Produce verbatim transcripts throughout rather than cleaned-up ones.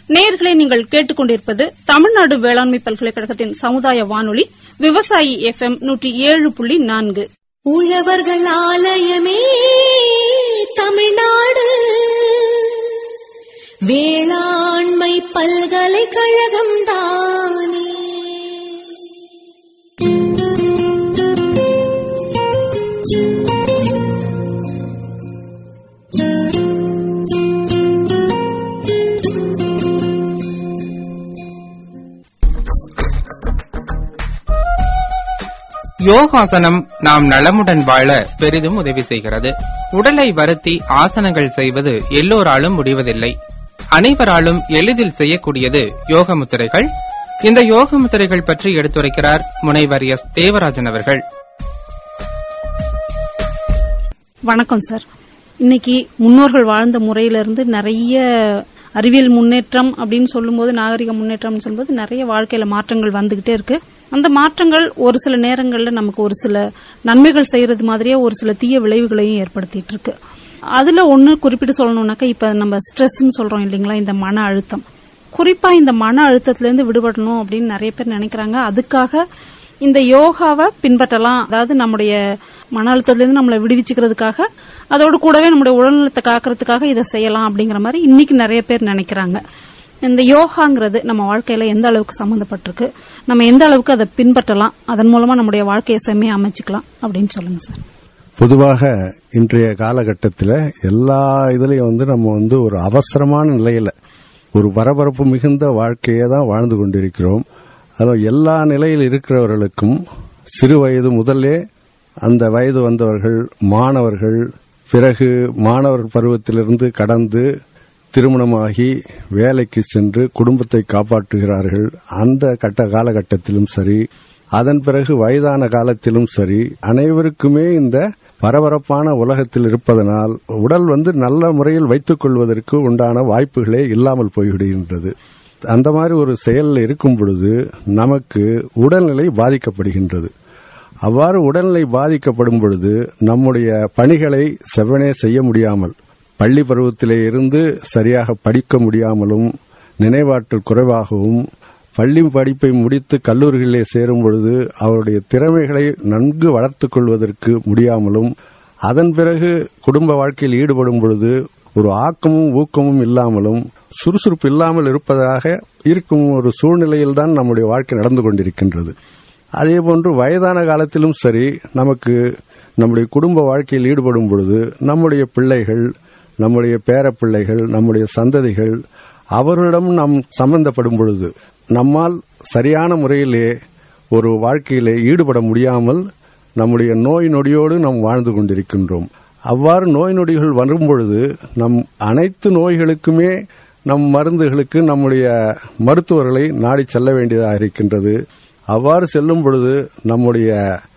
நேயர்களே, நீங்கள் கேட்டுக்கொண்டிருப்பது தமிழ்நாடு வேளாண்மை பல்கலைக்கழகத்தின் சமுதாய வானொலி விவசாயி எஃப் எம் நூற்றி ஏழு புள்ளி நான்கு. உழவர்கள் ஆலயமே தமிழ்நாடு வேளாண்மை பல்கலைக்கழகம் தானே. யோகாசனம் நாம் நலமுடன் வாழ பெரிதும் உதவி செய்கிறது. உடலை வருத்தி ஆசனங்கள் செய்வது எல்லோராலும் முடிவதில்லை. அனைவராலும் எளிதில் செய்யக்கூடியது யோக முத்திரைகள். இந்த யோக முத்திரைகள் பற்றி எடுத்துரைக்கிறார் முனைவர் எஸ் தேவராஜன் அவர்கள். வணக்கம் சார். இன்னைக்கு முன்னோர்கள் வாழ்ந்த முறையிலிருந்து நிறைய அறிவியல் முன்னேற்றம் அப்படின்னு சொல்லும்போது, நாகரிக முன்னேற்றம் சொல்லும்போது நிறைய வாழ்க்கையில மாற்றங்கள் வந்துகிட்டே இருக்கு. அந்த மாற்றங்கள் ஒரு சில நேரங்கள்ல நமக்கு ஒரு சில நன்மைகள் செய்யறது மாதிரியே ஒரு சில தீய விளைவுகளையும் ஏற்படுத்திட்டு இருக்கு. அதுல ஒண்ணு குறிப்பிட்டு சொல்லணும்னாக்கா, இப்ப நம்ம ஸ்ட்ரெஸ்ன்னு சொல்றோம் இல்லைங்களா, இந்த மன அழுத்தம். குறிப்பா இந்த மன அழுத்தத்துல இருந்து விடுபடணும் அப்படின்னு நிறைய பேர் நினைக்கிறாங்க. அதுக்காக இந்த யோகாவை பின்பற்றலாம். அதாவது நம்முடைய மன அழுத்தத்துல இருந்து நம்மளை விடுவிச்சுக்கிறதுக்காக, அதோடு கூடவே நம்முடைய உடல்நலத்தை காக்கிறதுக்காக இதை செய்யலாம் அப்படிங்கிற மாதிரி இன்னைக்கு நிறைய பேர் நினைக்கிறாங்க. இந்த யோகாங்கிறது நம்ம வாழ்க்கையில எந்த அளவுக்கு சம்பந்தப்பட்டிருக்கு, நம்ம எந்த அளவுக்கு அதை பின்பற்றலாம், அதன் மூலமா நம்முடைய வாழ்க்கையை செம்மையா அமைச்சுக்கலாம் அப்படின்னு சொல்லுங்க சார். பொதுவாக இன்றைய காலகட்டத்தில் எல்லா இதுலயும் வந்து நம்ம வந்து ஒரு அவசரமான நிலையில ஒரு பரபரப்பு மிகுந்த வாழ்க்கையை தான் வாழ்ந்து கொண்டிருக்கிறோம். அதுவும் எல்லா நிலையில் இருக்கிறவர்களுக்கும் சிறு வயது முதலே அந்த வயது வந்தவர்கள், மாணவர்கள், பிறகு மாணவர் பருவத்திலிருந்து கடந்து திருமணமாகி வேலைக்கு சென்று குடும்பத்தை காப்பாற்றுகிறார்கள். அந்த கட்ட காலகட்டத்திலும் சரி, அதன் பிறகு வயதான காலத்திலும் சரி, அனைவருக்குமே இந்த பரபரப்பான உலகத்தில் இருப்பதனால் உடல் வந்து நல்ல முறையில் வைத்துக் கொள்வதற்கு உண்டான வாய்ப்புகளே இல்லாமல் போய்விடுகின்றது. அந்த மாதிரி ஒரு செயலில் இருக்கும் பொழுது நமக்கு உடல்நிலை பாதிக்கப்படுகின்றது. அவ்வாறு உடல்நிலை பாதிக்கப்படும் பொழுது நம்முடைய பணிகளை செவ்வனே செய்ய முடியாமல், பள்ளி பருவத்திலே இருந்து சரியாக படிக்க முடியாமலும், நினைவாற்றல் குறைவாகவும், பள்ளி படிப்பை முடித்து கல்லூரிகளிலே சேரும் பொழுது அவருடைய திறமைகளை நன்கு வளர்த்துக் கொள்வதற்கு முடியாமலும், அதன் பிறகு குடும்ப வாழ்க்கையில் ஈடுபடும் பொழுது ஒரு ஆக்கமும் ஊக்கமும் இல்லாமலும், சுறுசுறுப்பு இல்லாமல் இருப்பதாக இருக்கும் ஒரு சூழ்நிலையில்தான் நம்முடைய வாழ்க்கை நடந்து கொண்டிருக்கின்றது. அதேபோன்று வயதான காலத்திலும் சரி, நமக்கு நம்முடைய குடும்ப வாழ்க்கையில் ஈடுபடும் பொழுது நம்முடைய பிள்ளைகள், நம்முடைய பேரப்பிள்ளைகள், நம்முடைய சந்ததிகள், அவர்களிடம் நாம் சம்பந்தப்படும் பொழுது நம்மால் சரியான முறையிலே ஒரு வாழ்க்கையிலே ஈடுபட முடியாமல் நம்முடைய நோய் நொடியோடு நாம் வாழ்ந்து கொண்டிருக்கின்றோம். அவ்வாறு நோய் நொடிகள் வரும் பொழுது நம் அனைத்து நோய்களுக்குமே நம் மருந்துகளுக்கு நம்முடைய மருத்துவர்களை நாடி செல்ல வேண்டியதாக இருக்கின்றது. அவ்வாறு செல்லும் பொழுது நம்முடைய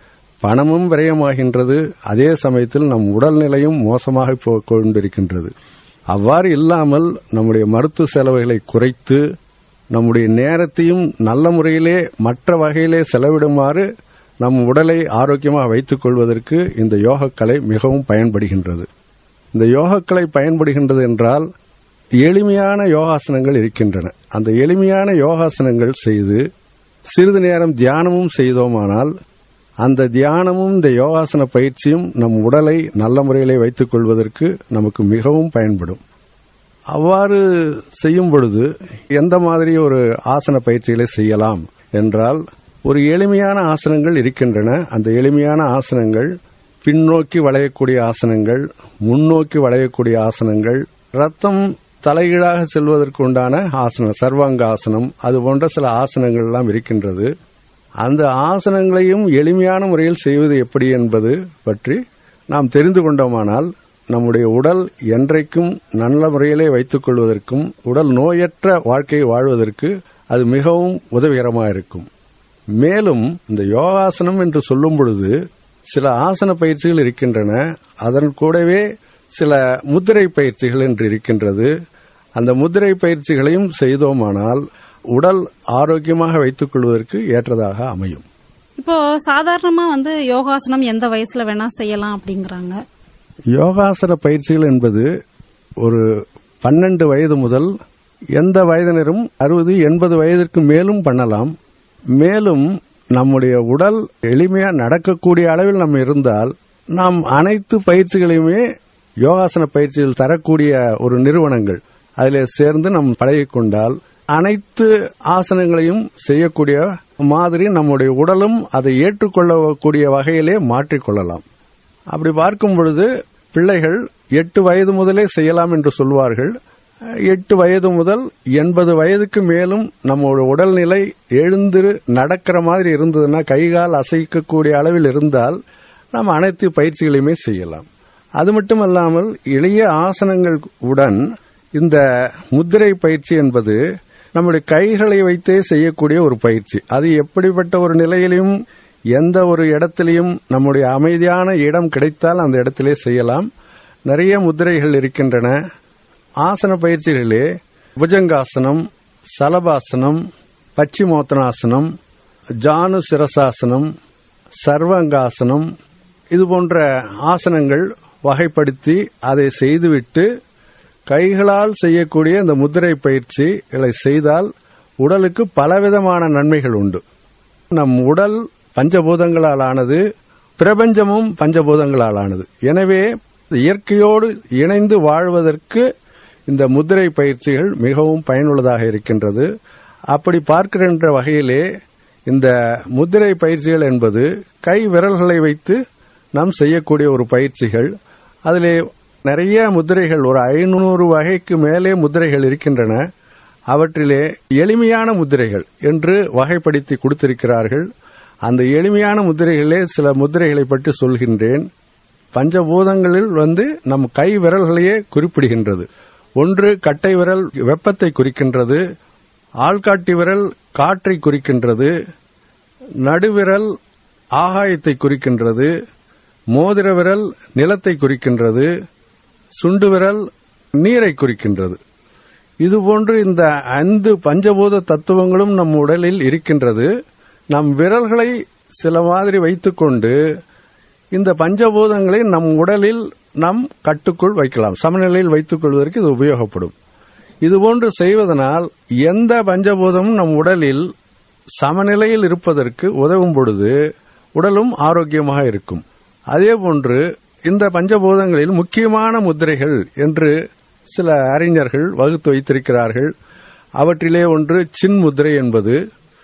பணமும் விரயமாகின்றது. அதே சமயத்தில் நம் உடல்நிலையும் மோசமாக போய் கொண்டிருக்கின்றது. அவ்வாறு இல்லாமல் நம்முடைய மருத்துவ செலவுகளை குறைத்து நம்முடைய நேரத்தையும் நல்ல முறையிலே மற்ற வகையிலே செலவிடுமாறு நம் உடலை ஆரோக்கியமாக வைத்துக் கொள்வதற்கு இந்த யோகக்கலை மிகவும் பயன்படுகின்றது. இந்த யோகக்கலை பயன்படுகின்றது என்றால் எளிமையான யோகாசனங்கள் இருக்கின்றன. அந்த எளிமையான யோகாசனங்கள் செய்து சிறிது நேரம் தியானமும் செய்தோமானால் அந்த தியானமும் இந்த யோகாசன பயிற்சியும் நம் உடலை நல்ல முறையிலே வைத்துக் கொள்வதற்கு நமக்கு மிகவும் பயன்படும். அவ்வாறு செய்யும் பொழுது எந்த மாதிரி ஒரு ஆசன பயிற்சிகளை செய்யலாம் என்றால், ஒரு எளிமையான ஆசனங்கள் இருக்கின்றன. அந்த எளிமையான ஆசனங்கள் பின்னோக்கி வளையக்கூடிய ஆசனங்கள், முன்னோக்கி வளையக்கூடிய ஆசனங்கள், ரத்தம் தலைகீழாக செல்வதற்கு உண்டான ஆசனம், சர்வாங்க ஆசனம், அது போன்ற சில ஆசனங்கள் எல்லாம் இருக்கின்றது. அந்த ஆசனங்களையும் எளிமையான முறையில் செய்வது எப்படி என்பது பற்றி நாம் தெரிந்து கொண்டோமானால் நம்முடைய உடல் என்றைக்கும் நல்ல முறையிலே வைத்துக் கொள்வதற்கும் உடல் நோயற்ற வாழ்க்கையை வாழ்வதற்கு அது மிகவும் உதவிகரமாக இருக்கும். மேலும் இந்த யோகாசனம் என்று சொல்லும் பொழுது சில ஆசன பயிற்சிகள் இருக்கின்றன. அதன் கூடவே சில முத்திரை பயிற்சிகள் என்று இருக்கின்றது. அந்த முத்திரை பயிற்சிகளையும் செய்தோமானால் உடல் ஆரோக்கியமாக வைத்துக் கொள்வதற்கு ஏற்றதாக அமையும். இப்போ சாதாரணமா வந்து யோகாசனம் எந்த வயசுல வேணா செய்யலாம் அப்படிங்கறாங்க. யோகாசன பயிற்சிகள் என்பது ஒரு பன்னெண்டு வயது முதல் எந்த வயதினரும் அறுபது எண்பது வயதிற்கு மேலும் பண்ணலாம். மேலும் நம்முடைய உடல் எளிமையா நடக்கக்கூடிய அளவில் நம்ம இருந்தால் நாம் அனைத்து பயிற்சிகளையுமே யோகாசன பயிற்சிகள் தரக்கூடிய ஒரு நிறுவனங்கள் அதில் சேர்ந்து நாம் பழகிக்கொண்டால் அனைத்து ஆசனங்களையும் செய்யக்கூடிய மாதிரி நம்முடைய உடலும் அதை ஏற்றுக்கொள்ளக்கூடிய வகையிலே மாற்றிக்கொள்ளலாம். அப்படி பார்க்கும் பொழுது பிள்ளைகள் எட்டு வயது முதலே செய்யலாம் என்று சொல்வார்கள். எட்டு வயது முதல் எண்பது வயதுக்கு மேலும் நம்முடைய உடல்நிலை எழுந்து நடக்கிற மாதிரி இருந்ததுன்னா, கைகால் அசைக்கக்கூடிய அளவில் இருந்தால் நாம் அனைத்து பயிற்சிகளையுமே செய்யலாம். அது மட்டுமல்லாமல் எளிய ஆசனங்கள் உடன் இந்த முத்திரை பயிற்சி என்பது நம்முடைய கைகளை வைத்தே செய்யக்கூடிய ஒரு பயிற்சி. அது எப்படிப்பட்ட ஒரு நிலையிலும் எந்த ஒரு இடத்திலையும் நம்முடைய அமைதியான இடம் கிடைத்தால் அந்த இடத்திலே செய்யலாம். நிறைய முத்திரைகள் இருக்கின்றன. ஆசன பயிற்சிகளிலே புஜங்காசனம், சலபாசனம், பச்சிமோத்தனாசனம், ஜானு சிரசாசனம், சர்வங்காசனம் இது போன்ற ஆசனங்கள் வகைப்படுத்தி அதை செய்துவிட்டு கைகளால் செய்யக்கூடிய இந்த முத்திரை பயிற்சிகளை செய்தால் உடலுக்கு பலவிதமான நன்மைகள் உண்டு. நம் உடல் பஞ்சபூதங்களால் ஆனது, பிரபஞ்சமும் பஞ்சபூதங்களால் ஆனது. எனவே இயற்கையோடு இணைந்து வாழ்வதற்கு இந்த முத்திரை பயிற்சிகள் மிகவும் பயனுள்ளதாக இருக்கின்றது. அப்படி பார்க்கின்ற வகையிலே இந்த முத்திரை பயிற்சிகள் என்பது கை விரல்களை வைத்து நாம் செய்யக்கூடிய ஒரு பயிற்சிகள். அதிலே நிறைய முத்திரைகள், ஒரு ஐநூறு வகைக்கு மேலே முத்திரைகள் இருக்கின்றன. அவற்றிலே எளிமையான முத்திரைகள் என்று வகைப்படுத்தி கொடுத்திருக்கிறார்கள். அந்த எளிமையான முத்திரைகளே சில முத்திரைகளை பற்றி சொல்கின்றேன். பஞ்சபூதங்களில் வந்து நம் கை விரல்களையே குறிப்பிடுகின்றது. ஒன்று கட்டை விரல் வெப்பத்தை குறிக்கின்றது, ஆள்காட்டி விரல் காற்றை குறிக்கின்றது, நடுவிரல் ஆகாயத்தை குறிக்கின்றது, மோதிர விரல் நிலத்தை குறிக்கின்றது, சுண்டு விரல் நீரை குறிக்கின்றது. இதுபோன்று இந்த ஐந்து பஞ்சபூத தத்துவங்களும் நம் உடலில் இருக்கின்றது. நம் விரல்களை சில மாதிரி வைத்துக்கொண்டு இந்த பஞ்சபூதங்களை நம் உடலில் நம் கட்டுக்குள் வைக்கலாம், சமநிலையில் வைத்துக் கொள்வதற்கு இது உபயோகப்படும். இதுபோன்று செய்வதனால் எந்த பஞ்சபூதமும் நம் உடலில் சமநிலையில் இருப்பதற்கு உதவும் பொழுது உடலும் ஆரோக்கியமாக இருக்கும். அதேபோன்று இந்த பஞ்சபூதங்களில் முக்கியமான முத்திரைகள் என்று சில அறிஞர்கள் வகுத்து வைத்திருக்கிறார்கள். அவற்றிலே ஒன்று சின் முத்திரை என்பது.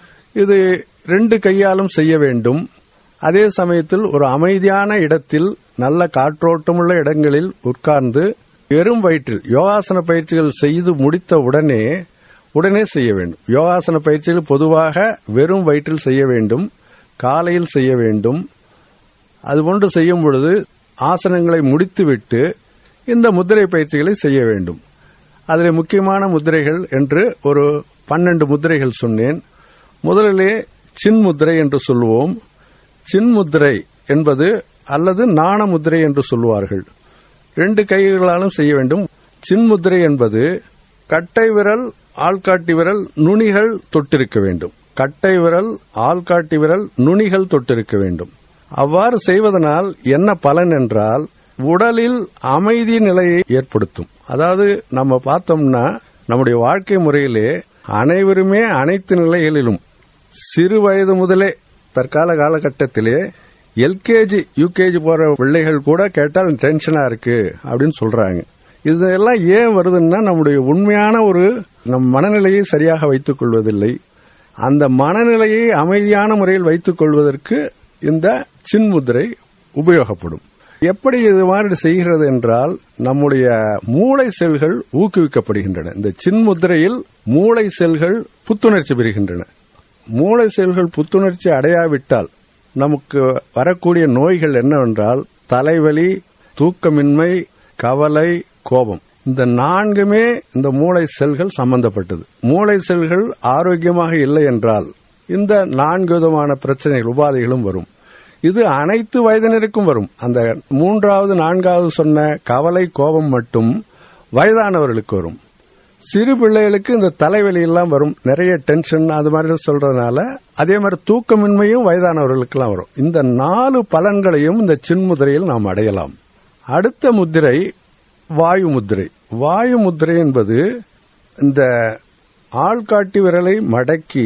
இது ரெண்டு கையாலும் செய்ய வேண்டும். அதே சமயத்தில் ஒரு அமைதியான இடத்தில் நல்ல காற்றோட்டமுள்ள இடங்களில் உட்கார்ந்து வெறும் வயிற்றில் யோகாசன பயிற்சிகள் செய்து முடித்த உடனே உடனே செய்ய வேண்டும். யோகாசன பயிற்சிகள் பொதுவாக வெறும் வயிற்றில் செய்ய வேண்டும், காலையில் செய்ய வேண்டும். அதுபோன்று செய்யும் பொழுது ஆசனங்களை முடித்துவிட்டு இந்த முத்திரை பயிற்சிகளை செய்ய வேண்டும். அதில் முக்கியமான முத்திரைகள் என்று ஒரு பன்னெண்டு முத்திரைகள் சொன்னேன். முதலிலே சின் முத்திரை என்று சொல்லுவோம். சின் முத்திரை என்பது அல்லது நாண முத்திரை என்று சொல்லுவார்கள். ரெண்டு கைகளாலும் செய்ய வேண்டும். சின் முத்திரை என்பது கட்டை விரல், ஆள்காட்டி விரல், நுனிகள் தொட்டிருக்க வேண்டும். கட்டை விரல், ஆள்காட்டி விரல், நுனிகள் தொட்டிருக்க வேண்டும். அவ்வாறு செய்வதனால் என்ன பலன் என்றால் உடலில் அமைதி நிலையை ஏற்படுத்தும். அதாவது நம்ம பார்த்தோம்னா நம்முடைய வாழ்க்கை முறையிலே அனைவருமே அனைத்து நிலைகளிலும் சிறு வயது முதலே தற்கால காலகட்டத்திலே எல்கேஜி யூகேஜி போற பிள்ளைகள் கூட கேட்டால் டென்ஷனா இருக்கு அப்படின்னு சொல்றாங்க. இதெல்லாம் ஏன் வருதுன்னா நம்முடைய உண்மையான ஒரு நம் மனநிலையை சரியாக வைத்துக் கொள்வதில்லை. அந்த மனநிலையை அமைதியான முறையில் வைத்துக் கொள்வதற்கு இந்த சின் முத்திரை உபயோகப்படும். எப்படி இது மாதிரி செய்கிறது என்றால் நம்முடைய மூளை செல்கள் ஊக்குவிக்கப்படுகின்றன. இந்த சின் முத்திரையில் மூளை செல்கள் புத்துணர்ச்சி பெறுகின்றன. மூளை செல்கள் புத்துணர்ச்சி அடையாவிட்டால் நமக்கு வரக்கூடிய நோய்கள் என்னவென்றால் தலைவலி, தூக்கமின்மை, கவலை, கோபம். இந்த நான்குமே இந்த மூளை செல்கள் சம்பந்தப்பட்டது. மூளை செல்கள் ஆரோக்கியமாக இல்லை என்றால் இந்த நான்கு விதமான பிரச்சனைகள் உபாதைகளும் வரும். இது அனைத்து வயதினருக்கும் வரும். அந்த மூன்றாவது நான்காவது சொன்ன கவலை, கோபம் மட்டும் வயதானவர்களுக்கு வரும். சிறு பிள்ளைகளுக்கு இந்த தலைவலி எல்லாம் வரும், நிறைய டென்ஷன் அது மாதிரி சொல்றதுனால. அதே மாதிரி தூக்கமின்மையும் வயதானவர்களுக்கெல்லாம் வரும். இந்த நாலு பலன்களையும் இந்த சின் முத்திரையில் நாம் அடையலாம். அடுத்த முத்திரை வாயு முத்திரை. வாயு முத்திரை என்பது இந்த ஆள்காட்டி விரலை மடக்கி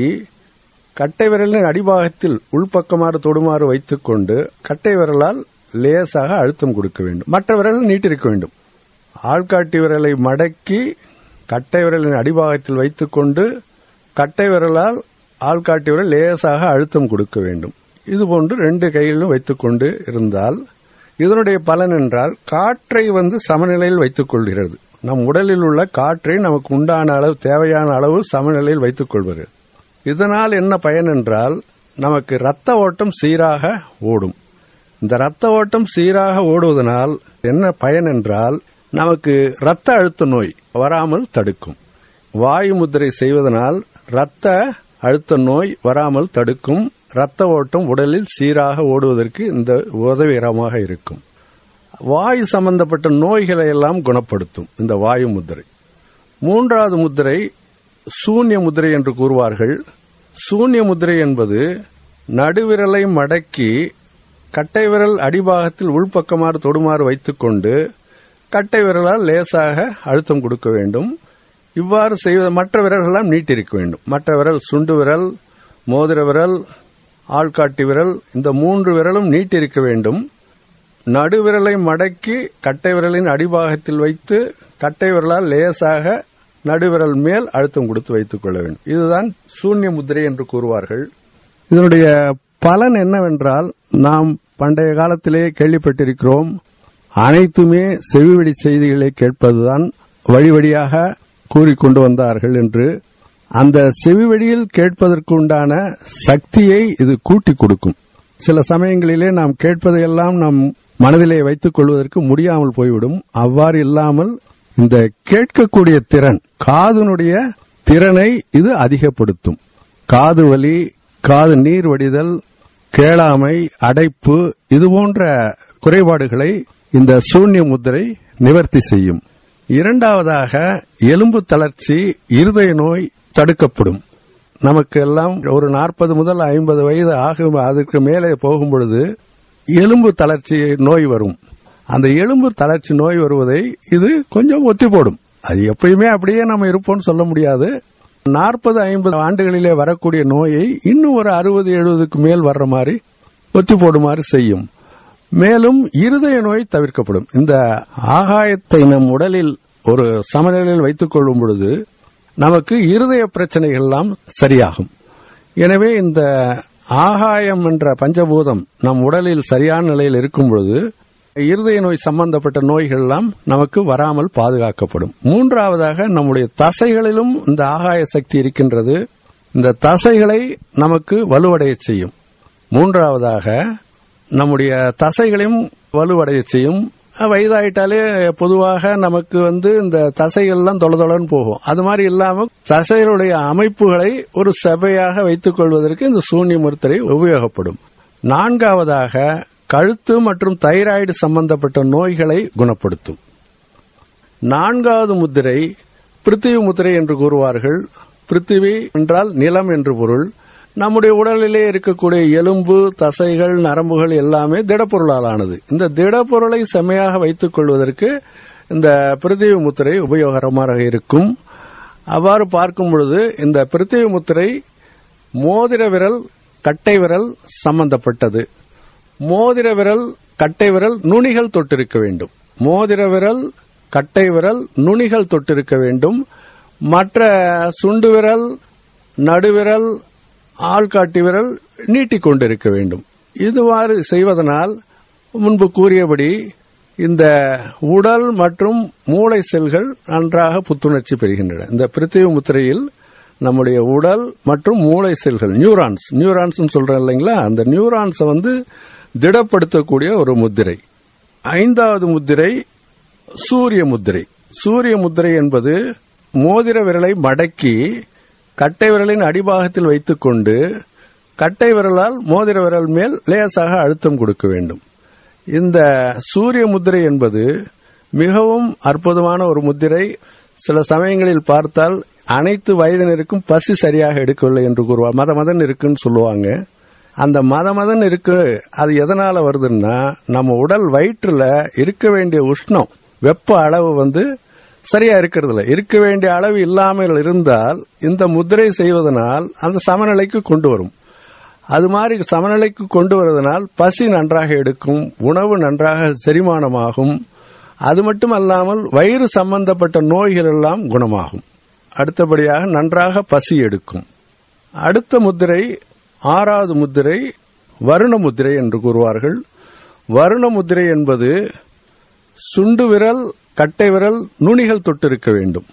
கட்டை விரலின் அடிபாகத்தில் உள்பக்கமாறு தொடுமாறு வைத்துக் கொண்டு கட்டை விரலால் லேசாக அழுத்தம் கொடுக்க வேண்டும். மற்ற விரல் நீட்டிருக்க வேண்டும். ஆள்காட்டி விரலை மடக்கி கட்டை விரலின் அடிபாகத்தில் வைத்துக் கொண்டு கட்டை விரலால் ஆள்காட்டி விரல் லேசாக அழுத்தம் கொடுக்க வேண்டும். இதுபோன்று ரெண்டு கைகளிலும் வைத்துக் கொண்டு இருந்தால் இதனுடைய பலன் என்றால் காற்றை வந்து சமநிலையில் வைத்துக் கொள்கிறது. நம் உடலில் உள்ள காற்றை நமக்கு உண்டான அளவு தேவையான அளவு சமநிலையில் வைத்துக் கொள்வது. இதனால் என்ன பயன் என்றால் நமக்கு இரத்த ஓட்டம் சீராக ஓடும். இந்த இரத்த ஓட்டம் சீராக ஓடுவதனால் என்ன பயன் என்றால் நமக்கு இரத்த அழுத்த நோய் வராமல் தடுக்கும். வாயு முத்திரை செய்வதனால் இரத்த அழுத்த நோய் வராமல் தடுக்கும். இரத்த ஓட்டம் உடலில் சீராக ஓடுவதற்கு இந்த உதவிகரமாக இருக்கும். வாயு சம்பந்தப்பட்ட நோய்களை எல்லாம் குணப்படுத்தும் இந்த வாயு முத்திரை. மூன்றாவது முத்திரை சூன்ய முத்திரை என்று கூறுவார்கள். சூன்ய முத்திரை என்பது நடுவிரலை மடக்கி கட்டை விரல் அடிபாகத்தில் உள்பக்கமாறு தொடுமாறு வைத்துக் கொண்டு கட்டை விரலால் லேசாக அழுத்தம் கொடுக்க வேண்டும். இவ்வாறு செய்வது மற்ற விரல்களெல்லாம் நீட்டிருக்க வேண்டும். மற்ற விரல் சுண்டு விரல், மோதிர விரல், ஆள்காட்டி விரல் இந்த மூன்று விரலும் நீட்டிருக்க வேண்டும். நடுவிரலை மடக்கி கட்டை விரலின் அடிபாகத்தில் வைத்து கட்டை விரலால் லேசாக நடுவிரல் மேல் அழுத்தம் கொடுத்து வைத்துக் கொள்ள வேண்டும். இதுதான் சூன்ய முத்திரை என்று கூறுவார்கள். இதனுடைய பலன் என்னவென்றால் நாம் பண்டைய காலத்திலே கேள்விப்பட்டிருக்கிறோம், அனைத்துமே செவிவழி செய்திகளை கேட்பதுதான் வழி வழியாக கூறிக்கொண்டு வந்தார்கள் என்று. அந்த செவிவழியில் கேட்பதற்கு உண்டான சக்தியை இது கூட்டி கொடுக்கும். சில சமயங்களிலே நாம் கேட்பதையெல்லாம் நம் மனதிலே வைத்துக் கொள்வதற்கு முடியாமல் போய்விடும். அவ்வாறு இல்லாமல் இந்த கேட்கக்கூடிய திறன், காதுனுடைய திறனை இது அதிகப்படுத்தும். காது வலி, காது நீர் வடிதல், கேளாமை, அடைப்பு இதுபோன்ற குறைபாடுகளை இந்த சூன்ய முத்திரை நிவர்த்தி செய்யும். இரண்டாவதாக எலும்பு தளர்ச்சி, இருதய நோய் தடுக்கப்படும். நமக்கு எல்லாம் ஒரு நாற்பது முதல் ஐம்பது வயது ஆகும், அதற்கு மேலே போகும் பொழுது எலும்பு தளர்ச்சி நோய் வரும். அந்த எலும்பு தளர்ச்சி நோய் வருவதை இது கொஞ்சம் ஒத்தி போடும். அது எப்பயுமே அப்படியே நம்ம இருப்போம்னு சொல்ல முடியாது. நாற்பது ஐம்பது ஆண்டுகளிலே வரக்கூடிய நோயை இன்னும் ஒரு அறுபது எழுபதுக்கு மேல் வர்ற மாதிரி ஒத்தி போடுமாறு செய்யும். மேலும் இருதய நோய் தவிர்க்கப்படும். இந்த ஆகாயத்தை நம் உடலில் ஒரு சமநிலையில் வைத்துக் கொள்ளும் பொழுது நமக்கு இருதய பிரச்சனைகள் எல்லாம் சரியாகும். எனவே இந்த ஆகாயம் என்ற பஞ்சபூதம் நம் உடலில் சரியான நிலையில் இருக்கும் பொழுது இருதய நோய் சம்பந்தப்பட்ட நோய்கள் எல்லாம் நமக்கு வராமல் பாதுகாக்கப்படும். மூன்றாவதாக நம்முடைய தசைகளிலும் இந்த ஆகாய சக்தி இருக்கின்றது. இந்த தசைகளை நமக்கு வலுவடைய செய்யும். மூன்றாவதாக நம்முடைய தசைகளையும் வலுவடைய செய்யும். வயதாயிட்டாலே பொதுவாக நமக்கு வந்து இந்த தசைகள் எல்லாம் தொலை தொலைன்னு போகும். அது மாதிரி இல்லாம தசைகளுடைய அமைப்புகளை ஒரு சபையாக வைத்துக் கொள்வதற்கு இந்த சூன்ய முத்திரை உபயோகப்படும். நான்காவதாக கழுத்து மற்றும் தைராய்டு சம்பந்தப்பட்ட நோய்களை குணப்படுத்தும். நான்காவது முத்திரை பிருத்திவி முத்திரை என்று கூறுவார்கள். பிருத்திவி என்றால் நிலம் என்று பொருள். நம்முடைய உடலிலே இருக்கக்கூடிய எலும்பு, தசைகள், நரம்புகள் எல்லாமே திடப்பொருளால் ஆனது. இந்த திடப்பொருளை செம்மையாக வைத்துக் கொள்வதற்கு இந்த பிருத்திவி முத்திரை உபயோகரமாக இருக்கும். அவ்வாறு பார்க்கும் பொழுது இந்த பிருத்திவி முத்திரை மோதிர விரல், கட்டை விரல் சம்பந்தப்பட்டது. மோதிர விரல், கட்டை விரல் நுனிகள் தொட்டிருக்க வேண்டும். மோதிர விரல், கட்டை விரல் நுனிகள் தொட்டிருக்க வேண்டும். மற்ற சுண்டு விரல், நடுவிரல், ஆள்காட்டி விரல் நீட்டிக் கொண்டிருக்க வேண்டும். இதுவாறு செய்வதனால் முன்பு கூறியபடி இந்த உடல் மற்றும் மூளை செல்கள் நன்றாக புத்துணர்ச்சி பெறுகின்றன. இந்த பிருத்திவி முத்திரையில் நம்முடைய உடல் மற்றும் மூளை செல்கள், நியூரான்ஸ் நியூரான்ஸ் சொல்றோம் இல்லைங்களா, அந்த நியூரான்ஸை வந்து திடப்படுத்தக்கூடிய ஒரு முத்திரை. ஐந்தாவது முத்திரை சூரிய முத்திரை. சூரிய முத்திரை என்பது மோதிர விரலை மடக்கி கட்டை விரலின் அடிபாகத்தில் வைத்துக் கொண்டு கட்டை விரலால் மோதிர விரல் மேல் லேசாக அழுத்தம் கொடுக்க வேண்டும். இந்த சூரிய முத்திரை என்பது மிகவும் அற்புதமான ஒரு முத்திரை. சில சமயங்களில் பார்த்தால் அனைத்து வயதினருக்கும் பசி சரியாக எடுக்கவில்லை என்று கூறுவார். மத மதன் இருக்குன்னு சொல்லுவாங்க. அந்த மத மதன் இருக்கு, அது எதனால வருதுன்னா நம்ம உடல் வயிற்றுல இருக்க வேண்டிய உஷ்ணம், வெப்ப அளவு வந்து சரியா இருக்கிறது இல்ல. இருக்க வேண்டிய அளவு இல்லாமல் இருந்தால் இந்த முத்திரை செய்வதனால் அந்த சமநிலைக்கு கொண்டு வரும். அது மாதிரி சமநிலைக்கு கொண்டு வருவதனால் பசி நன்றாக எடுக்கும், உணவு நன்றாக செரிமானமாகும். அது மட்டுமல்லாமல் வயிறு சம்பந்தப்பட்ட நோய்கள் எல்லாம் குணமாகும். அடுத்தபடியாக நன்றாக பசி எடுக்கும். அடுத்த முத்திரை, ஆறாவது முத்திரை வருண முத்திரை என்று கூறுவார்கள். வருண முத்திரை என்பது சுண்டு விரல், கட்டை விரல், நுனிகள் தொட்டிருக்க வேண்டும்.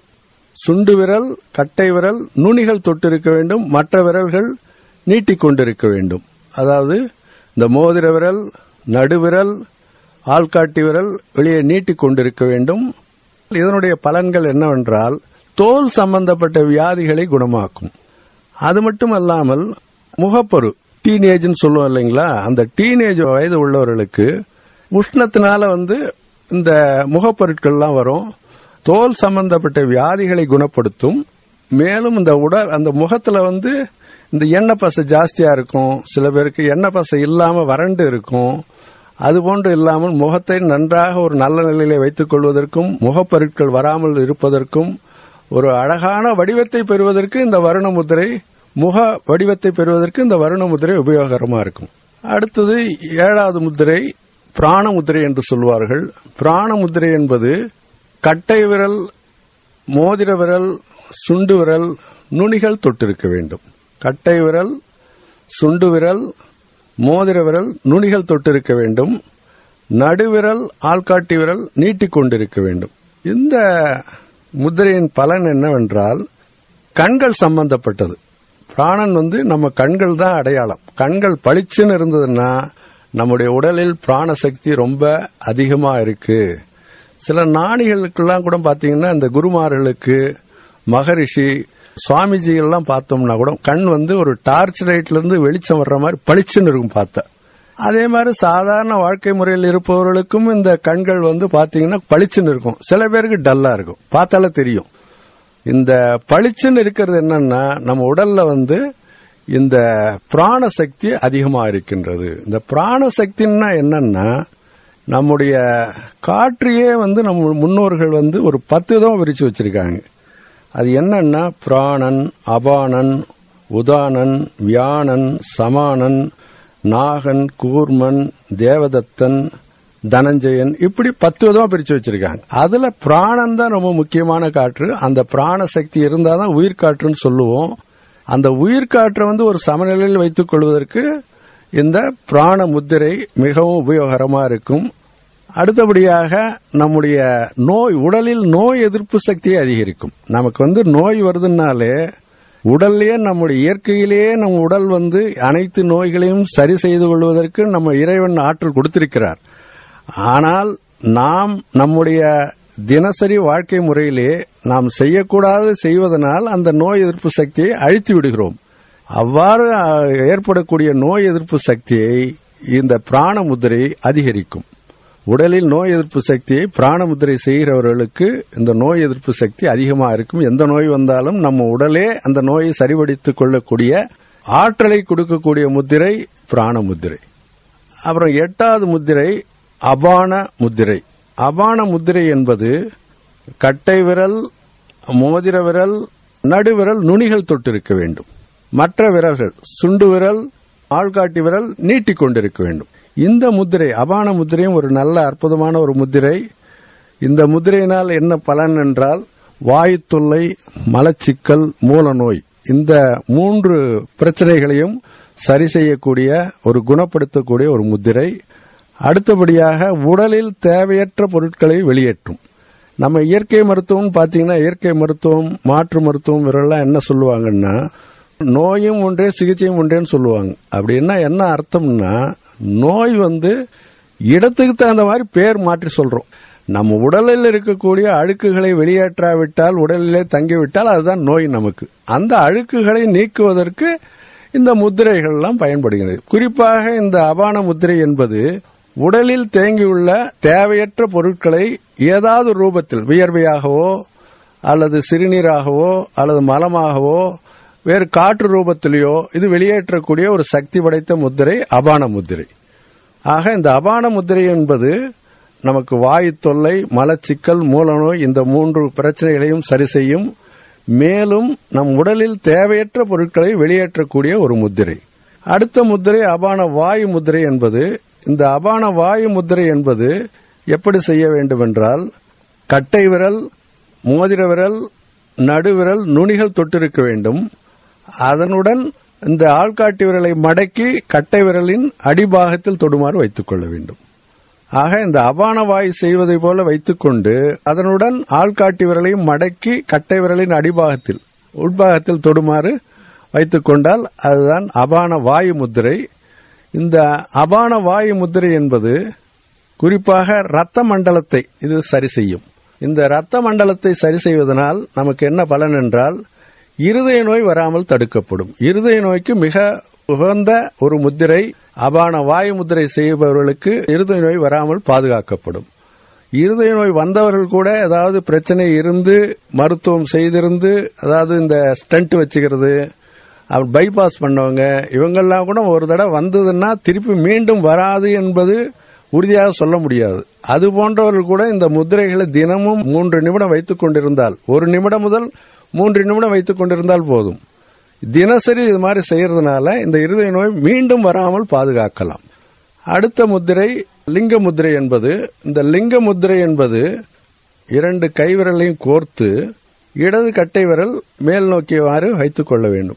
சுண்டு விரல், கட்டை விரல், நுனிகள் தொட்டிருக்க வேண்டும். மற்ற விரல்கள் நீட்டிக்கொண்டிருக்க வேண்டும். அதாவது இந்த மோதிர விரல், நடுவிரல், ஆள்காட்டி விரல் வெளியே நீட்டிக்கொண்டிருக்க வேண்டும். இதனுடைய பலன்கள் என்னவென்றால் தோல் சம்பந்தப்பட்ட வியாதிகளை குணமாக்கும். அது மட்டுமல்லாமல் முகப்பரு, டீனேஜ் சொல்லுவோம் இல்லைங்களா, அந்த டீனேஜ் வயது உள்ளவர்களுக்கு உஷ்ணத்தினால வந்து இந்த முகப்பொருட்கள்லாம் வரும். தோல் சம்பந்தப்பட்ட வியாதிகளை குணப்படுத்தும். மேலும் இந்த உடல், அந்த முகத்துல வந்து இந்த எண்ணெய் பசை ஜாஸ்தியா இருக்கும். சில பேருக்கு எண்ணெய் பசை இல்லாம வறண்டு இருக்கும். அதுபோன்று இல்லாமல் முகத்தை நன்றாக ஒரு நல்ல நிலையில வைத்துக் கொள்வதற்கும், முகப்பொருட்கள் வராமல் இருப்பதற்கும், ஒரு அழகான வடிவத்தை பெறுவதற்கு இந்த வருண முத்திரை, முக வடிவத்தை பெறுவதற்கு இந்த வருண முத்திரை உபயோகரமா இருக்கும். அடுத்தது ஏழாவது முத்திரை பிராண முத்திரை என்று சொல்வார்கள். பிராண முத்திரை என்பது கட்டை விரல், மோதிர விரல், சுண்டு விரல், நுனிகள் தொட்டிருக்க வேண்டும். கட்டை விரல், சுண்டு விரல், மோதிர விரல், நுனிகள் தொட்டிருக்க வேண்டும். நடுவிரல், ஆள்காட்டி விரல் நீட்டிக்கொண்டிருக்க வேண்டும். இந்த முத்திரையின் பலன் என்னவென்றால் கண்கள் சம்பந்தப்பட்டது. பிராணன் வந்து நம்ம கண்கள் தான் அடையாளம். கண்கள் பளிச்சுன்னு இருந்ததுன்னா நம்முடைய உடலில் பிராண சக்தி ரொம்ப அதிகமா இருக்கு. சில ஞானிகளுக்கெல்லாம் கூட பாத்தீங்கன்னா, இந்த குருமார்களுக்கு, மகரிஷி, சுவாமிஜிகள்லாம் பார்த்தோம்னா கூட கண் வந்து ஒரு டார்ச் லைட்ல இருந்து வெளிச்சம் வர்ற மாதிரி பளிச்சுன்னு இருக்கும் பார்த்தா. அதே மாதிரி சாதாரண வாழ்க்கை முறையில் இருப்பவர்களுக்கும் இந்த கண்கள் வந்து பாத்தீங்கன்னா பளிச்சுன்னு இருக்கும். சில பேருக்கு டல்லா இருக்கும், பார்த்தாலே தெரியும். இந்த பளிச்சுன்னு இருக்கிறது என்னன்னா நம்ம உடல்ல வந்து இந்த பிராண சக்தி அதிகமா இருக்கின்றது. இந்த பிராண சக்தின்னா என்னன்னா நம்முடைய காற்றையே வந்து நம்ம முன்னோர்கள் வந்து ஒரு பத்து விதமா பிரிச்சு வச்சிருக்காங்க. அது என்னன்னா பிராணன், அபானன், உதானன், வியானன், சமானன், நாகன், கூர்மன், தேவதத்தன், தனஞ்சயன், இப்படி பத்து விதமா பிரிச்சு வச்சிருக்காங்க. அதுல பிராணன் தான் ரொம்ப முக்கியமான காற்று. அந்த பிராண சக்தி இருந்தாதான் உயிர்காற்றுன்னு சொல்லுவோம். அந்த உயிர்காற்றை வந்து ஒரு சமநிலையில் வைத்துக் கொள்வதற்கு இந்த பிராண முத்திரை மிகவும் உபயோகரமா இருக்கும். அடுத்தபடியாக நம்முடைய நோய், உடலில் நோய் எதிர்ப்பு சக்தியை அதிகரிக்கும். நமக்கு வந்து நோய் வருதுன்னாலே உடல்லையே, நம்முடைய இயற்கையிலேயே நம்ம உடல் வந்து அனைத்து நோய்களையும் சரி செய்து கொள்வதற்கு நம்ம இறைவன் ஆற்றல் கொடுத்திருக்கிறார். ஆனால் நாம் நம்முடைய தினசரி வாழ்க்கை முறையிலே நாம் செய்யக்கூடாது செய்வதனால் அந்த நோய் எதிர்ப்பு சக்தியை அழித்து விடுகிறோம். அவ்வாறு ஏற்படக்கூடிய நோய் எதிர்ப்பு சக்தியை இந்த பிராண முத்திரை அதிகரிக்கும். உடலில் நோய் எதிர்ப்பு சக்தியை பிராண முத்திரை செய்கிறவர்களுக்கு இந்த நோய் எதிர்ப்பு சக்தி அதிகமா இருக்கும். எந்த நோய் வந்தாலும் நம்ம உடலே அந்த நோயை சரிபடுத்திக் கொள்ளக்கூடிய ஆற்றலை கொடுக்கக்கூடிய முத்திரை பிராண முத்திரை. அப்புறம் எட்டாவது முத்திரை அபான முத்திரை. அபான முத்திரை என்பது கட்டை விரல், மோதிர விரல், நடுவிரல், நுனிகள் தொட்டிருக்க வேண்டும். மற்ற விரல்கள் சுண்டு விரல், ஆள்காட்டி விரல் நீட்டிக்கொண்டிருக்க வேண்டும். இந்த முத்திரை அபான முத்திரையும் ஒரு நல்ல அற்புதமான ஒரு முத்திரை. இந்த முத்திரையினால் என்ன பலன் என்றால் வாயு தொல்லை, மலச்சிக்கல், மூல நோய், இந்த மூன்று பிரச்சனைகளையும் சரி செய்யக்கூடிய ஒரு குணப்படுத்தக்கூடிய ஒரு முத்திரை. அடுத்தபடியாக உடலில் தேவையற்ற பொருட்களை வெளியேற்றும். நம்ம இயற்கை மருத்துவம் பாத்தீங்கன்னா, இயற்கை மருத்துவம், மாற்று மருத்துவம் இவரெல்லாம் என்ன சொல்லுவாங்கன்னா நோயும் ஒன்றே சிகிச்சையும் ஒன்றேன்னு சொல்லுவாங்க. அப்படின்னா என்ன அர்த்தம்னா, நோய் வந்து இடத்துக்கு தகுந்த மாதிரி பேர் மாற்றி சொல்றோம். நம்ம உடலில் இருக்கக்கூடிய அழுக்குகளை வெளியேற்றாவிட்டால், உடலிலே தங்கிவிட்டால் அதுதான் நோய் நமக்கு. அந்த அழுக்குகளை நீக்குவதற்கு இந்த முத்திரைகள் எல்லாம் பயன்படுகிறது. குறிப்பாக இந்த அபான முத்திரை என்பது உடலில் தேங்கியுள்ள தேவையற்ற பொருட்களை ஏதாவது ரூபத்தில், வியர்வையாகவோ அல்லது சிறுநீராகவோ அல்லது மலமாகவோ வேறு காற்று ரூபத்திலேயோ இது வெளியேற்றக்கூடிய ஒரு சக்தி படைத்த முத்திரை அபான முத்திரை. ஆக இந்த அபான முத்திரை என்பது நமக்கு வாயு தொல்லை, மலச்சிக்கல், மூலநோய் இந்த மூன்று பிரச்சனைகளையும் சரி செய்யும். மேலும் நம் உடலில் தேவையற்ற பொருட்களை வெளியேற்றக்கூடிய ஒரு முத்திரை. அடுத்த முத்திரை அபான வாயு முத்திரை என்பது. இந்த அபான வாயு முத்திரை என்பது எப்படி செய்ய வேண்டும் என்றால், கட்டை விரல், மோதிர விரல், நடுவிரல், நுனிகள் தொட்டிருக்க வேண்டும். அதனுடன் இந்த ஆள்காட்டி விரலை மடக்கி கட்டை விரலின் அடிபாகத்தில் தொடுமாறு வைத்துக் கொள்ள வேண்டும். ஆக இந்த அபான வாயு செய்வதை போல வைத்துக் கொண்டு அதனுடன் ஆள்காட்டி விரலையும் மடக்கி கட்டை விரலின் அடிபாகத்தில் உட்பாகத்தில் தொடுமாறு வைத்துக் கொண்டால் அதுதான் அபான வாயு முத்திரை. இந்த அபான வாயு முத்திரை என்பது குறிப்பாக இரத்த மண்டலத்தை இது சரி செய்யும். இந்த இரத்த மண்டலத்தை சரி செய்வதனால் நமக்கு என்ன பலன் என்றால், இருதய நோய் வராமல் தடுக்கப்படும். இருதய நோய்க்கு மிக உகந்த ஒரு முத்திரை அபான வாயு முத்திரை செய்பவர்களுக்கு இருதய நோய் வராமல் பாதுகாக்கப்படும். இருதய நோய் வந்தவர்கள் கூட ஏதாவது பிரச்சனை இருந்து மருத்துவம் செய்திருந்து, அதாவது இந்த ஸ்டென்ட் வச்சுக்கிறது, பைபாஸ் பண்ணவங்க, இவங்கெல்லாம் கூட ஒரு தடவை வந்ததுன்னா திருப்பி மீண்டும் வராது என்பது உறுதியாக சொல்ல முடியாது. அது போன்றவர்கள் கூட இந்த முத்திரைகளை தினமும் மூன்று நிமிடம் வைத்துக் கொண்டிருந்தால், ஒரு நிமிடம் முதல் மூன்று நிமிடம் வைத்துக் கொண்டிருந்தால் போதும். தினசரி இது மாதிரி செய்யறதுனால இந்த இருதய நோய் மீண்டும் வராமல் பாதுகாக்கலாம். அடுத்த முத்திரை லிங்க முத்திரை என்பது. இந்த லிங்க முத்திரை என்பது இரண்டு கைவிரலையும் கோர்த்து இடது கட்டை விரல் மேல் நோக்கியவாறு வைத்துக் கொள்ள வேண்டும்.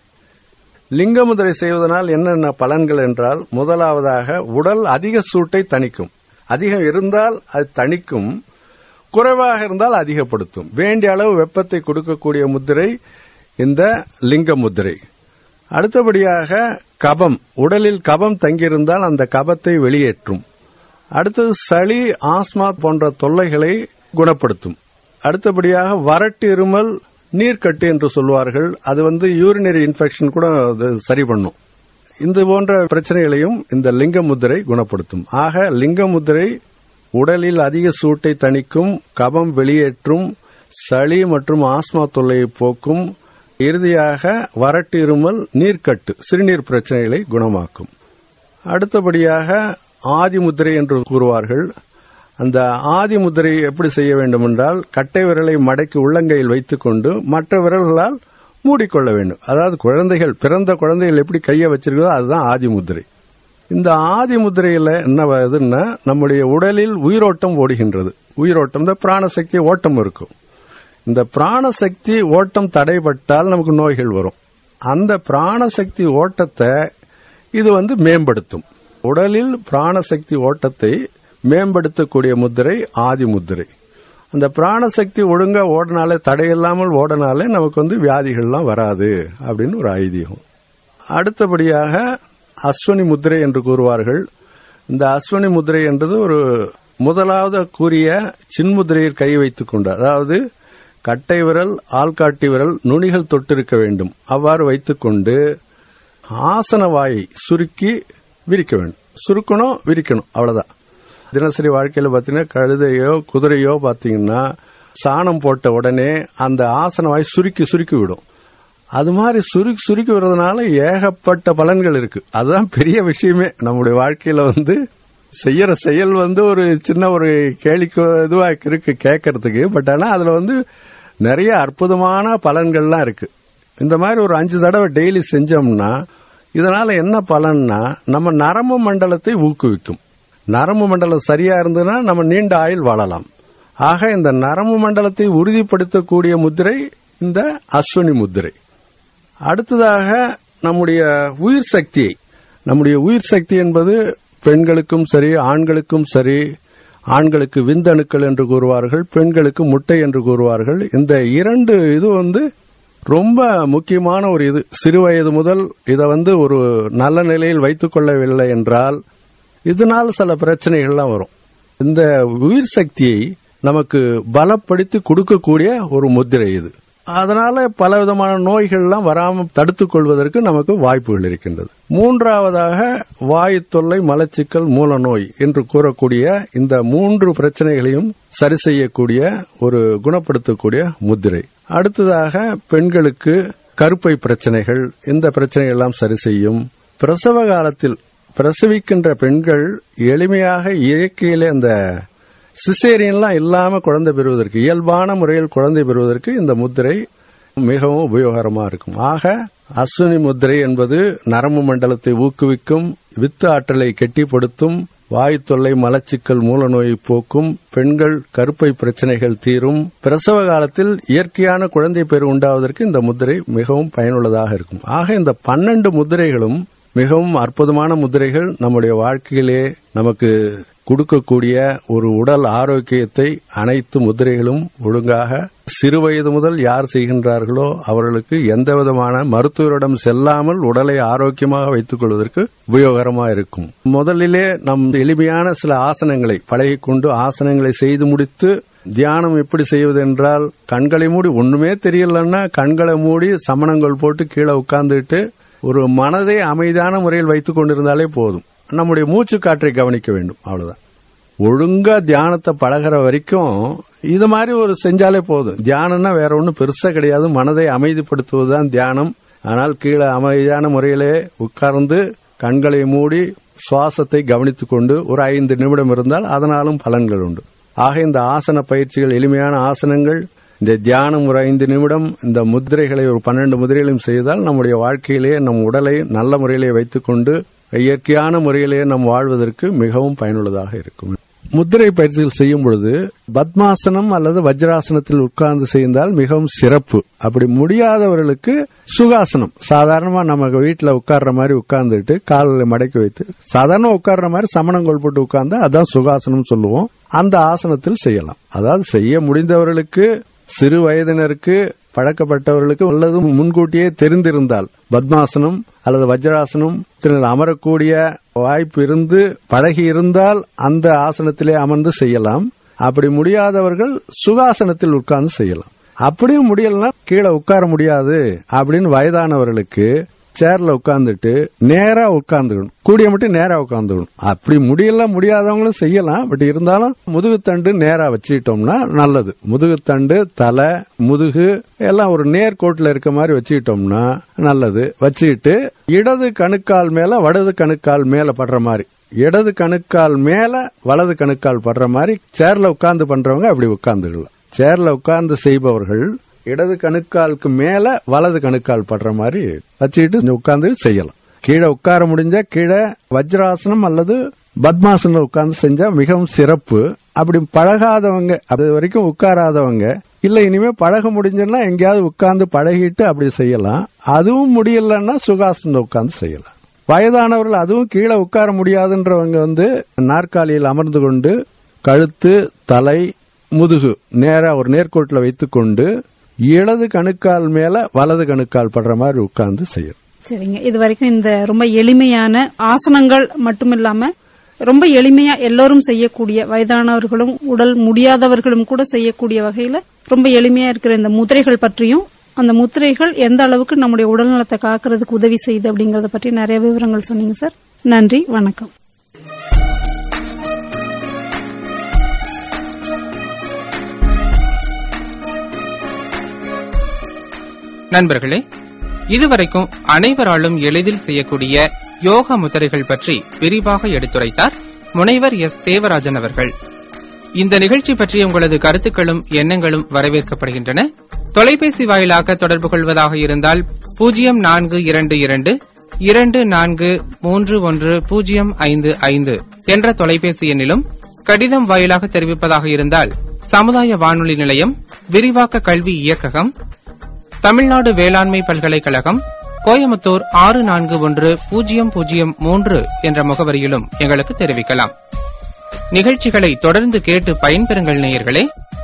லிங்க முத்திரை செய்வதனால் என்னென்ன பலன்கள் என்றால், முதலாவதாக உடல் அதிக சூட்டை தணிக்கும். அதிகம் இருந்தால் அது தணிக்கும், குறைவாக இருந்தால் அதிகப்படுத்தும். வேண்டிய அளவு வெப்பத்தை கொடுக்கக்கூடிய முத்திரை இந்த லிங்க முத்திரை. அடுத்தபடியாக கபம், உடலில் கபம் தங்கியிருந்தால் அந்த கபத்தை வெளியேற்றும். அடுத்தது சளி, ஆஸ்மா போன்ற தொல்லைகளை குணப்படுத்தும். அடுத்தபடியாக வறட்டு இருமல், நீர்க்கட்டு என்று சொல்வார்கள், அது வந்து யூரினரி இன்ஃபெக்ஷன் கூட சரி பண்ணும். இந்த போன்ற பிரச்சனைகளையும் இந்த லிங்க முத்திரை குணப்படுத்தும். ஆக லிங்க முத்திரை உடலில் அதிக சூட்டை தணிக்கும், கபம் வெளியேற்றும், சளி மற்றும் ஆஸ்மா தொல்லையை போக்கும், இறுதியாக வறட்டு இருமல், நீர்க்கட்டு, சிறுநீர் பிரச்சனைகளை குணமாக்கும். அடுத்தபடியாக ஆதி முத்திரை என்று கூறுவார்கள். அந்த ஆதி முத்திரை எப்படி செய்ய வேண்டும் என்றால், கட்டை விரலை மடக்கி உள்ளங்கையில் வைத்துக் கொண்டு மற்ற விரல்களால் மூடிக்கொள்ள வேண்டும். அதாவது குழந்தைகள், பிறந்த குழந்தைகள் எப்படி கையை வச்சிருக்கோ அதுதான் ஆதி முத்திரை. இந்த ஆதி முத்திரையில என்ன வருதுன்னா, நம்முடைய உடலில் உயிரோட்டம் ஓடுகின்றது. உயிரோட்டம், இந்த பிராணசக்தி ஓட்டம் இருக்கும். இந்த பிராணசக்தி ஓட்டம் தடைபட்டால் நமக்கு நோய்கள் வரும். அந்த பிராணசக்தி ஓட்டத்தை இது வந்து மேம்படுத்தும். உடலில் பிராணசக்தி ஓட்டத்தை மேம்படுத்தக்கூடிய முத்திரை ஆதி முத்திரை. அந்த பிராணசக்தி ஒழுங்கா ஓடினாலே, தடையில்லாமல் ஓடினாலே நமக்கு வந்து வியாதிகள்லாம் வராது அப்படின்னு ஒரு ஐதீகம். அடுத்தபடியாக அஸ்வினி முத்திரை என்று கூறுவார்கள். இந்த அஸ்வினி முத்திரை என்றது ஒரு முதலாவது கூறிய சின்முத்திரையில் கை வைத்துக் கொண்டு, அதாவது கட்டை விரல், ஆள்காட்டி விரல், நுனிகள் தொட்டிருக்க வேண்டும். அவ்வாறு வைத்துக் கொண்டு ஆசன வாயை சுருக்கி விரிக்க வேண்டும். சுருக்கணும், விரிக்கணும், அவ்வளவுதான். தினசரி வாழ்க்கையில பாத்தீங்கன்னா கழுதையோ குதிரையோ பாத்தீங்கன்னா சாணம் போட்ட உடனே அந்த ஆசன வாய் சுருக்கி சுருக்கி விடும். அது மாதிரி சுருக்கி சுருக்கி விடுறதுனால ஏகப்பட்ட பலன்கள் இருக்கு. அதுதான் பெரிய விஷயமே. நம்முடைய வாழ்க்கையில வந்து செய்யற செயல் வந்து ஒரு சின்ன ஒரு கேளிக்கை இதுவா இருக்கு கேட்கறதுக்கு. பட் ஆனா அதுல வந்து நிறைய அற்புதமான பலன்கள்லாம் இருக்கு. இந்த மாதிரி ஒரு அஞ்சு தடவை டெய்லி செஞ்சோம்னா இதனால என்ன பலன்னா, நம்ம நரம்பு மண்டலத்தை ஊக்குவிக்கும். நரம்பு மண்டலம் சரியா இருந்ததுன்னா நம்ம நீண்ட ஆயுள் வாழலாம். ஆக இந்த நரம்பு மண்டலத்தை உறுதிப்படுத்தக்கூடிய முத்திரை இந்த அஸ்வினி முத்திரை. அடுத்ததாக நம்முடைய உயிர் சக்தியை, நம்முடைய உயிர் சக்தி என்பது பெண்களுக்கும் சரி ஆண்களுக்கும் சரி, ஆண்களுக்கு விந்தணுக்கள் என்று கூறுவார்கள், பெண்களுக்கு முட்டை என்று கூறுவார்கள். இந்த இரண்டு இது வந்து ரொம்ப முக்கியமான ஒரு இது. சிறு வயது முதல் இதை வந்து ஒரு நல்ல நிலையில் வைத்துக் கொள்ளவில்லை என்றால் இதனால் சில பிரச்சனைகள்லாம் வரும். இந்த உயிர் சக்தியை நமக்கு பலப்படுத்தி கொடுக்கக்கூடிய ஒரு முத்திரை இது. அதனால பல விதமான நோய்கள்லாம் வராமல் தடுத்துக் கொள்வதற்கு நமக்கு வாய்ப்புகள் இருக்கின்றது. மூன்றாவதாக வாயு தொல்லை, மலச்சிக்கல், மூல நோய் என்று கூறக்கூடிய இந்த மூன்று பிரச்சனைகளையும் சரி செய்யக்கூடிய ஒரு குணப்படுத்தக்கூடிய முத்திரை. அடுத்ததாக பெண்களுக்கு கருப்பை பிரச்சனைகள், இந்த பிரச்சனைகள் எல்லாம் சரி செய்யும். பிரசவ காலத்தில் பிரசவிக்கின்ற பெண்கள் எளிமையாக இயற்கையிலே அந்த சிசேரியன்லாம் இல்லாம குழந்தை பெறுவதற்கு, இயல்பான முறையில் குழந்தை பெறுவதற்கு இந்த முத்திரை மிகவும் உபயோகரமா இருக்கும். ஆக அஸ்வினி முத்திரை என்பது நரம்பு மண்டலத்தை ஊக்குவிக்கும், வித்து ஆற்றலை கெட்டிப்படுத்தும், வாயு தொல்லை, மலச்சிக்கல், மூல நோயை போக்கும், பெண்கள் கருப்பை பிரச்சனைகள் தீரும், பிரசவ காலத்தில் இயற்கையான குழந்தை பேறு உண்டாவதற்கு இந்த முத்திரை மிகவும் பயனுள்ளதாக இருக்கும். ஆக இந்த பன்னெண்டு முத்திரைகளும் மிகவும் அற்புதமான முத்திரைகள். நம்முடைய வாழ்க்கையிலே நமக்கு கொடுக்கக்கூடிய ஒரு உடல் ஆரோக்கியத்தை அனைத்து முத்திரைகளும் ஒழுங்காக சிறுவயது முதல் யார் செய்கின்றார்களோ அவர்களுக்கு எந்த விதமான மருத்துவரிடம் செல்லாமல் உடலை ஆரோக்கியமாக வைத்துக் கொள்வதற்கு உபயோகரமாக இருக்கும். முதலிலே நம் எளிமையான சில ஆசனங்களை பழகிக்கொண்டு ஆசனங்களை செய்து முடித்து தியானம் எப்படி செய்வது என்றால், கண்களை மூடி, ஒண்ணுமே தெரியலன்னா கண்களை மூடி சமணங்கள் போட்டு கீழே உட்கார்ந்துட்டு ஒரு மனதை அமைதியான முறையில் வைத்துக் கொண்டிருந்தாலே போதும். நம்முடைய மூச்சு காற்றை கவனிக்க வேண்டும், அவ்வளவுதான். ஒழுங்கா தியானத்தை பழகிற வரைக்கும் இது மாதிரி ஒரு செஞ்சாலே போதும். தியானம்னா வேற ஒன்னும் பெருசா கிடையாது, மனதை அமைதிப்படுத்துவதுதான் தியானம். ஆனால் கீழே அமைதியான முறையிலே உட்கார்ந்து கண்களை மூடி சுவாசத்தை கவனித்துக் கொண்டு ஒரு ஐந்து நிமிடம் இருந்தால் அதனாலும் பலன்கள் உண்டு. ஆக இந்த ஆசன பயிற்சிகள், எளிமையான ஆசனங்கள், இந்த தியானம் ஒரு ஐந்து நிமிடம், இந்த முத்திரைகளை ஒரு பன்னெண்டு முதிரைகளையும் செய்தால் நம்முடைய வாழ்க்கையிலேயே நம் உடலை நல்ல முறையிலே வைத்துக் கொண்டு இயற்கையான முறையிலே நாம் வாழ்வதற்கு மிகவும் பயனுள்ளதாக இருக்கும். முத்திரை பயிற்சிகள் செய்யும் பொழுது பத்மாசனம் அல்லது வஜ்ராசனத்தில் உட்கார்ந்து செய்தால் மிகவும் சிறப்பு. அப்படி முடியாதவர்களுக்கு சுகாசனம், சாதாரணமா நம்ம வீட்டில் உட்கார்ற மாதிரி உட்கார்ந்துட்டு கால்களை மடக்கி வைத்து சாதாரண உட்கார்ற மாதிரி சமணங்கோல் போட்டு உட்கார்ந்தா அதான் சுகாசனம் சொல்லுவோம். அந்த ஆசனத்தில் செய்யலாம். அதாவது செய்ய முடிந்தவர்களுக்கு, சிறு வயதினருக்கு, பழக்கப்பட்டவர்களுக்கு அல்லது முன்கூட்டியே தெரிந்திருந்தால் பத்மாசனம் அல்லது வஜ்ராசனம் அமரக்கூடிய வாய்ப்பு இருந்து பழகி இருந்தால் அந்த ஆசனத்திலே அமர்ந்து செய்யலாம். அப்படி முடியாதவர்கள் சுகாசனத்தில் உட்கார்ந்து செய்யலாம். அப்படியும் முடியலன்னா கீழே உட்கார முடியாது அப்படின்னு வயதானவர்களுக்கு சேர்ல உட்கார்ந்துட்டு நேரா உட்கார்ந்துக்கணும், கூடிய மட்டும் நேரா உட்கார்ந்துக்கணும். அப்படி முடியல முடியாதவங்களும் செய்யலாம். பட் இருந்தாலும் முதுகுத்தண்டு நேரா வச்சுக்கிட்டோம்னா நல்லது. முதுகுத்தண்டு, தலை, முதுகு எல்லாம் ஒரு நேர்கோட்டில் இருக்க மாதிரி வச்சுக்கிட்டோம்னா நல்லது. வச்சுக்கிட்டு இடது கணுக்கால் மேல வலது கணுக்கால் மேல படுற மாதிரி, இடது கணுக்கால் மேல வலது கணுக்கால் படுற மாதிரி சேர்ல உட்கார்ந்து பண்றவங்க அப்படி உட்கார்ந்துக்கலாம். சேர்ல உட்கார்ந்து செய்பவர்கள் இடது கணுக்காலுக்கு மேல வலது கணுக்கால் படுற மாதிரி வச்சுக்கிட்டு உட்கார்ந்து செய்யலாம். கீழே உட்கார முடிஞ்சா கீழே வஜ்ராசனம் அல்லது பத்மாசனம் உட்கார்ந்து செஞ்சா மிகவும் சிறப்பு. அப்படி பழகாதவங்க, அது வரைக்கும் உட்காராதவங்க, இல்ல இனிமே பழக முடிஞ்சதுன்னா எங்கேயாவது உட்கார்ந்து பழகிட்டு அப்படி செய்யலாம். அதுவும் முடியலன்னா சுகாசனம் உட்கார்ந்து செய்யலாம். வயதானவர்கள் அதுவும் கீழே உட்கார முடியாதுன்றவங்க வந்து நாற்காலியில் அமர்ந்து கொண்டு கழுத்து, தலை, முதுகு நேரா ஒரு நேர்கோட்டில் வைத்துக் கொண்டு இடது கணுக்கால் மேல வலது கணுக்கால் படுற மாதிரி உட்கார்ந்து செய்யும். சரிங்க, இது வரைக்கும் இந்த ரொம்ப எளிமையான ஆசனங்கள் மட்டுமில்லாம ரொம்ப எளிமையா எல்லோரும் செய்யக்கூடிய, வயதானவர்களும் உடல் முடியாதவர்களும் கூட செய்யக்கூடிய வகையில ரொம்ப எளிமையா இருக்கிற இந்த முத்திரைகள் பற்றியும், அந்த முத்திரைகள் எந்த அளவுக்கு நம்முடைய உடல் நலத்தை காக்கிறதுக்கு உதவி செய்யுது அப்படிங்கறத பற்றி நிறைய விவரங்கள் சொன்னீங்க சார். நன்றி, வணக்கம். நண்பர்களே, இதுவரைக்கும் அனைவராலும் எளிதில் செய்யக்கூடிய யோக முத்திரைகள் பற்றி விரிவாக எடுத்துரைத்தார் முனைவர் எஸ் தேவராஜன் அவர்கள். இந்த நிகழ்ச்சி பற்றிய உங்களது கருத்துக்களும் எண்ணங்களும் வரவேற்கப்படுகின்றன. தொலைபேசி வாயிலாக தொடர்பு கொள்வதாக இருந்தால் பூஜ்ஜியம் நான்கு இரண்டு இரண்டு இரண்டு நான்கு மூன்று ஒன்று பூஜ்ஜியம் ஐந்து ஐந்து என்ற தொலைபேசி எண்ணிலும், கடிதம் வாயிலாக தெரிவிப்பதாக இருந்தால் சமுதாய வானொலி நிலையம், விரிவாக்க கல்வி இயக்ககம், தமிழ்நாடு வேளாண்மை பல்கலைக்கழகம், கோயமுத்தூர் ஆறு நான்கு ஒன்று பூஜ்ஜியம் பூஜ்ஜியம் மூன்று என்ற முகவரியிலும் எங்களுக்கு தெரிவிக்கலாம். நிகழ்ச்சிகளை தொடர்ந்து கேட்டு பயன்பெறுங்கள் நேயர்களே.